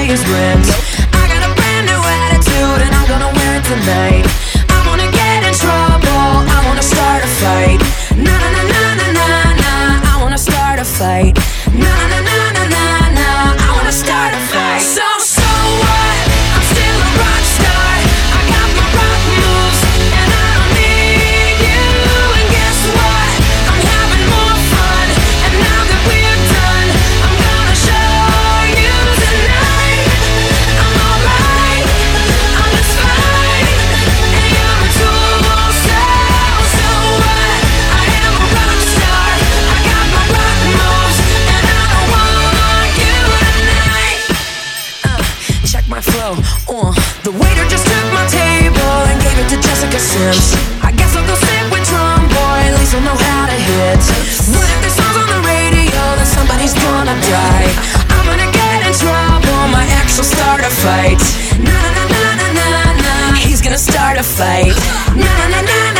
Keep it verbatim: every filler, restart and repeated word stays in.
his rent. I got a brand new attitude and I'm gonna wear it tonight. I wanna get in trouble, I wanna start a fight. Na na na na na na na, I wanna start a fight. Na na na na na na, I wanna start a fight. So so what? I'm still a rock star. I got my rock moves and I don't need you. And guess what? I'm having more fun. And now that we're done, I'm gonna show you tonight. I'm alright, I'm just fine. And you're a tool, so so what? I am a rock star. I got my rock moves and I don't want you tonight. Uh, check my flow. Uh, the waiter just took my table and gave it to Jessica Sims. I guess I'll go sit with Drum Boy, at least I'll know how to hit. What if this song's on the radio, then somebody's gonna die. I'm gonna get in trouble, my ex will start a fight. Na na na na na na na, he's gonna start a fight. Na na na na na.